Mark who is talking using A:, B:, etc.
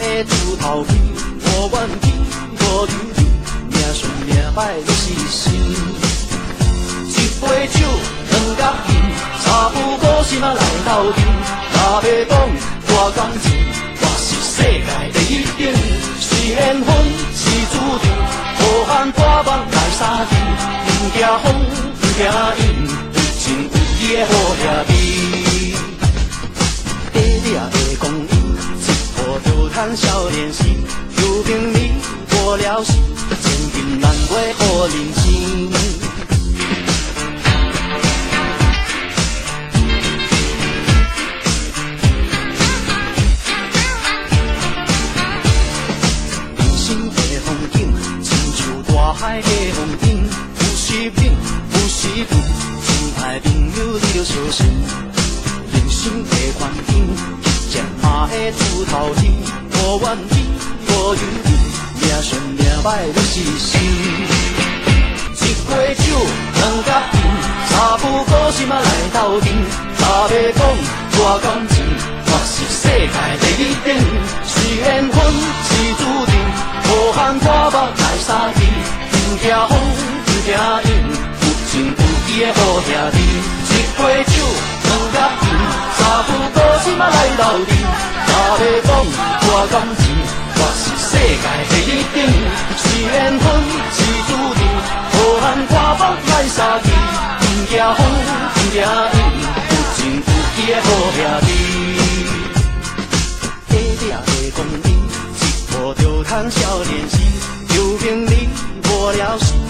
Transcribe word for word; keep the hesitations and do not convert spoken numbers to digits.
A: 的猪头皮，无怨气，无忧愁，命顺命歹就是心。一杯酒，两角银，三夫五心啊来斗阵。若要讲大感情，我是世界第一等。虽然分是注定，好汉大梦来相见，不惊风，不惊雨，有情有义的好兄弟。短短的光阴，一步就赚少年时，有朋你过了时，千金难买好人生。大海的风景，有时冷，有时凉，真爱朋友你着小心。人生的环境，一只马的猪头天，无怨气，无忧愁，命顺命歹就是心。一杯酒，两角银，三夫五心啊来斗阵。若要讲大感情，我是世界第一等。虽然分是注定，好汉大目来相见。不惊风，不惊雨，有情有义的好兄弟。一杯酒，两角银，三夫五心啊来斗阵。若要讲大感情，我是世界第一等。虽然分是注定，好汉大目来相见。不惊风，不惊雨，有情有义的好兄弟。短短的光阴，一步就赚少年时，有朋你。过了时，